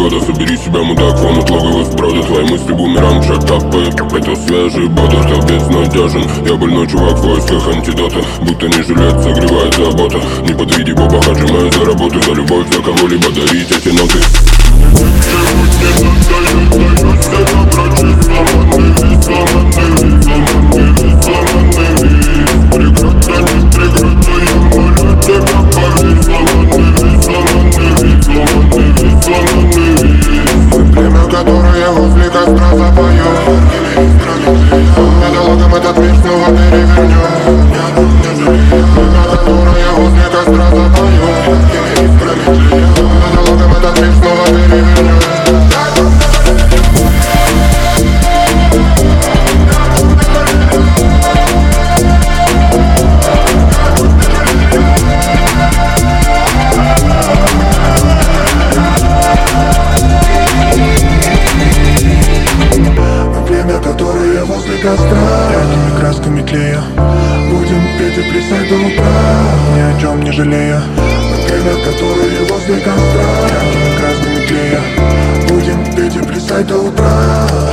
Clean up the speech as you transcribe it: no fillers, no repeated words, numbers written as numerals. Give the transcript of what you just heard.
года. Собери себя, мудак, вон от логового сброда. Твои мысли бумеранг, шаг тапает. Это свежий бодр, стал безнадежен. Я больной чувак в поисках антидота. Будто не жилет, согревает забота. Не подведи Боба, отжимаю за работу. За любовь, за кого-либо дарить эти ноты. Время, которое возле костра запоет. Металлогом этот мир снова перевернет. Время, которое возле костра запоет. Металлогом этот мир снова перевернет. Которые возле костра, яркими красками клея, будем петь и плясать до утра, ни о чем не жалея. Время, которые возле костра, яркими красками клея, будем петь и плясать до утра.